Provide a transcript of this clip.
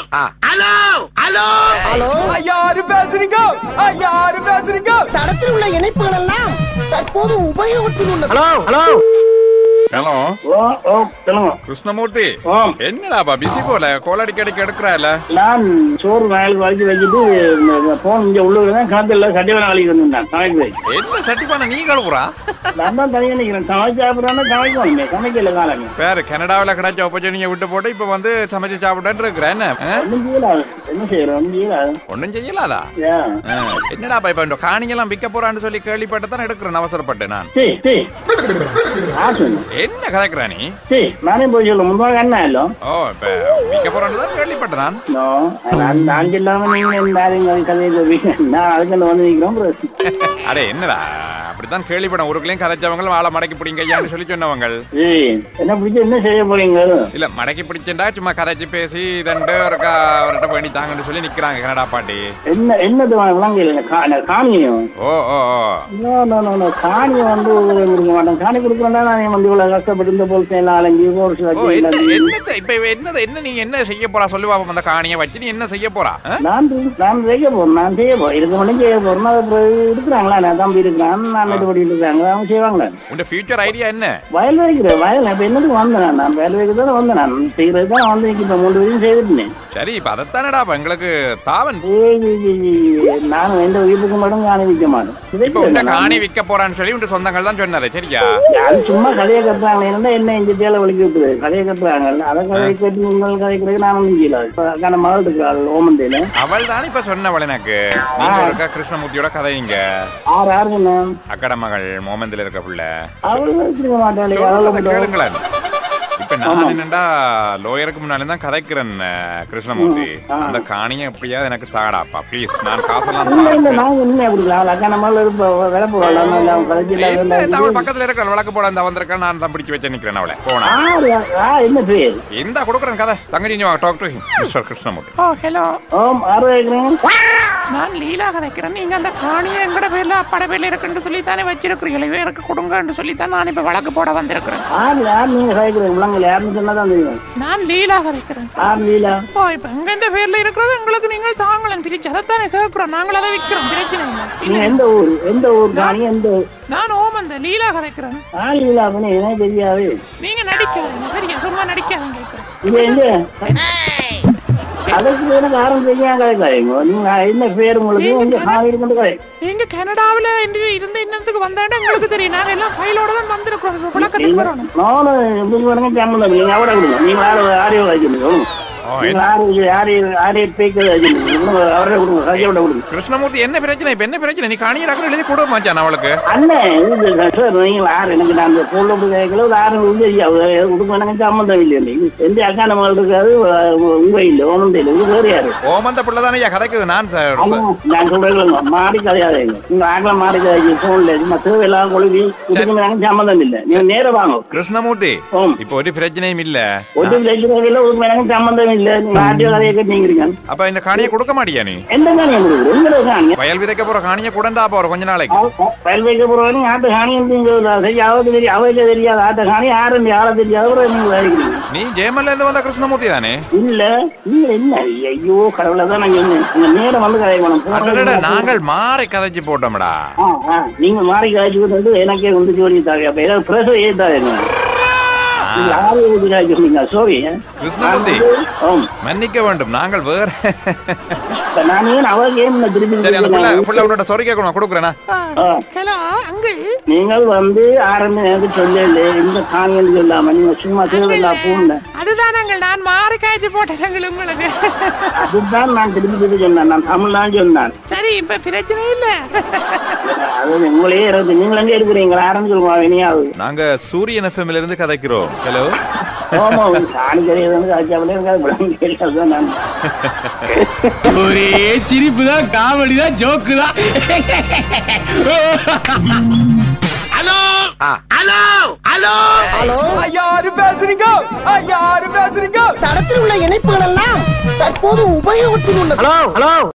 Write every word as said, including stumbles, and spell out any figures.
Hello hello hello யாரு பேசுறீங்க? யாரு பேசுறீங்க? தடத்தில் உள்ள இணைப்புகள் எல்லாம் தற்போது உபயோகத்தில் உள்ளது. ஹலோ ஹலோ ஹலோ சொல்லுங்க கிருஷ்ணமூர்த்தி, என்னடாப்பா பிசி போல கோல் அடிக்க அடிக்க எடுக்கிறால? நான் சோறு வயலுக்கு வலிச்சு வச்சுட்டு போன் இங்க உள்ள காத்துல சட்டிவன வேலைக்கு வந்திருந்தேன் சமைக்கு போய். என்ன சட்டி பண்ண நீ கழுவுறா? நான் தான் தனியா நிக்கிறேன். சமைச்சு சாப்பிடறான்னா சமைக்கணுமே, சமைக்கல காலங்க. வேற கனடாவில கிடைச்ச ஆப்பர்ச்சுனிட்டியை விட்டு போட்டு இப்ப வந்து சமைச்சு சாப்பிட்டு இருக்கிறேன். என்ன ஒன்னும் செய்யலாது, என்ன செய்யறோம்? ஒன்னும் செய்யலாது. ஒன்னும் செய்யலாதா? என்னடாப்பா இப்ப இந்த காணிங்கெல்லாம் விற்க போறான்னு சொல்லி கேள்விப்பட்டு தான் எடுக்கிறேன், அவசரப்பட்டு நான். என்ன கதைக்கிறா நீ? நானே போய் சொல்ல முன்பாக என்ன இல்லோ? ஓ இப்ப விற்க போறான்னு தான் கேள்விப்பட்டேன் நான். நான் சொல்லாம நீங்க கதையை சொல்வீங்க, நான் அதுக்கு வந்து நிக்கிறோம். அடே என்னடா அப்படித்தான் கேள்விப்பட ஊருக்குள்ளேயும் கதைச்சவங்களும் வாழை மடக்கி பிடிங்க ஐயான்னு சொல்லி சொன்னவங்க. என்ன பிடிச்ச என்ன செய்ய போறீங்க? இல்ல மடக்கி பிடிச்சா சும்மா கதைச்சு பேசி இதண்டு அவர்கிட்ட வேண்டி தாங்கன்னு சொல்லி நிக்கிறாங்க கனடா பாட்டி. என்ன என்னது விளங்கல காணியம்? ஓ ஓ காணியை வந்து கொடுக்க மாட்டேன். காணி கொடுக்கறா நான் வந்து இவ்வளவு கஷ்டப்பட்டு இந்த போல் செய்யலாம் அலைஞ்சி என்னது இப்ப என்னது என்ன நீங்க என்ன செய்ய போறா சொல்லி பாப்போம். அந்த காணியை வச்சு நீ என்ன செய்ய போறா? நான் நான் செய்ய போறேன் நான் செய்ய போறேன் இருக்க மட்டும் செய்ய போறேன். அது இருக்கிறாங்களா நான் தம்பி இருக்கிறான் நான் இருக்காங்க அவங்க செய்வாங்களா? உங்க ஃபியூச்சர் ஐடியா என்ன? வயல் வைக்கிறேன். வயல் இப்ப என்னதுக்கு வந்தேன் நான் வயல் வைக்க தானே வந்தேன். நான் செய்யறது தான் வந்து இப்ப மூன்று வரையும் செய்துட்டேன். சரி இப்ப அதைத்தானடா எங்களுக்கு தாவன். நானும் எந்த வீட்டுக்கு மட்டும் காணி விற்க மாட்டேன். காணி விற்க போறான்னு சொல்லி உங்க சொந்தங்கள் தான் சொன்னது. சரியா? அது சும்மா கதையை கட்டுறாங்க. என்ன என்ன இந்த தேலை வலிக்க விட்டுது கதையை கட்டுறாங்க. அதை கதையை கட்டி உங்கள் கதைக்கிறது நான் ஒன்றும் செய்யல. மகள் இருக்கிறாள் ஓமந்தையில. அவள் தானே இப்ப சொன்னவள் எனக்கு. கிருஷ்ணமூர்த்தியோட கதைங்க. ஆறு ஆறு சொன்னேன். அக்கட மகள் மோமந்தில இருக்க புள்ள. அவள் வச்சிருக்க மாட்டாளே. கேளுங்களேன். இப்ப நான் என்னண்டா லோயருக்கு முன்னாலே தான் கதைக்கிறேன் கிருஷ்ணமூர்த்தி. அந்த காணியை எப்படியாவது எனக்கு தாடாப்பா ப்ளீஸ். நான் காசெல்லாம் பக்கத்துல இருக்க வழக்கு போட அந்த வந்திருக்கேன். நான் தான் பிடிச்சு வச்சு நிக்கிறேன். அவளை போனா எந்த கொடுக்குறேன் கதை தங்கச்சி talk to him mister Krishnamurthy. Oh hello ஓம் ஆரோக்கியம். நான் லீலா கதைக்கிறேன். நீங்க அந்த காணியை எங்கட பேர்ல அப்பட பேர்ல இருக்குன்னு சொல்லி தானே வச்சிருக்கிறீங்க. இவருக்கு கொடுங்கன்னு சொல்லி தான் நான் இப்ப வழக்கு போட வந்திருக்கிறேன். நான் லீலா கதைக்கிறேன். ஓ இப்ப எங்க பேர்ல இருக்கிறது எங்களுக்கு நீங்கள் தாங்களன் பிரிச்சு அதைத்தானே கேட்கிறோம். நாங்கள் அதை விற்கிறோம். பிரச்சனை இல்லை. எந்த ஊர் எந்த ஊர் காணி எந்த? நான் ஓமந்த லீலா கதைக்கிறேன். தெரியாது. நீங்க நடிக்காதீங்க சரியா? சும்மா நடிக்காதீங்க. அதுக்கு எனக்கு ஆரம்பம் தெரியாம கதைக்காதீங்க. நீங்க என்ன பேர் உங்களுக்கு? நீங்க கனடாவில இருந்த இன்னத்துக்கு வந்தாண்டா உங்களுக்கு தெரியும். நாங்க எல்லாம் ஃபைலோட தான் வந்திருக்கோம். பழக்கத்துக்கு வரணும். நானும் எப்படி வரங்க ஜாமீன் நீங்க அவட கொடுங்க. நீங்க யாரும் ஆரியோ வச்சுக்கணும். கிருஷ்ணமூர்த்தி என்ன பிரச்சனை? இப்ப என்ன பிரச்சனை? நீ காணியை எழுதி கூட மாட்டான் அவளுக்கு. ஓமந்த பிள்ளைதானே கதைக்குது. நான் மாறி கதையாது மாறி எல்லாம் கொழுவி சம்பந்தம் இல்லை. நீங்க நேரம் வாங்க கிருஷ்ணமூர்த்தி. இப்ப ஒரு பிரச்சனையும் இல்ல. ஒரு பிரச்சனையும் இல்ல. உங்களுக்கு சம்பந்தம் இல்ல. அப்ப இந்த காணியை கொடுக்க மாட்டியா நீ? எந்த காணியை கொடுக்குறேன்? வயல் விதைக்க போற காணியை கூடண்டா போற கொஞ்ச நாளைக்கு. வயல் வைக்க போறவங்க ஆட்டு காணி அவருக்கு தெரியும். அவருக்கு தெரியாது ஆட்ட காணி ஆரம்பி ஆள தெரியாது. நீ ஜெயமல்ல இருந்து வந்த கிருஷ்ணமூர்த்தி தானே? இல்ல இல்ல இல்ல. ஐயோ கடவுளதான் நான் சொன்னேன். நேரம் வந்து கதை நாங்கள் மாறி கதைச்சு போட்டோம்டா. நீங்க மாறி கதைச்சு போட்டு எனக்கே வந்து ஜோடி தாங்க. அப்ப ஏதாவது பிரசவ ஏதாங்க மன்னிக்க வேண்டும். நாங்கள் வேற நீங்கள் வந்து ஆரம்பி சொல்லல இந்த காணியம் சொல்லாம நீங்க சும்மா தேவையில்லா போன அதுதான் நான் மாறி காய்ச்சி போட்டேன் உங்களுக்கு. அதுதான் நான் திருப்பி திருப்பி சொன்னேன். நான் தமிழ் தான் சொன்னேன். சரி இப்ப பிரச்சனை இல்ல. அது உங்களே இருக்கு. நீங்க எங்க இருக்கிறீங்க ஆரம்பிச்சிருக்கோம். இனியாவது நாங்க சூரியன் எஃப்எம்ல இருந்து கதைக்கிறோம். ஹலோ ஒரே சிரிப்பு தான், காமெடி தான், ஜோக்கு தான். ஹலோ ஹலோ ஹலோ ஹலோ யாரு பேசுறீங்க? யாரு பேசுறீங்க? தடத்தில் உள்ள இணைப்புகள் எல்லாம் தற்போது உபயோகத்தில் உள்ளது. Hello hello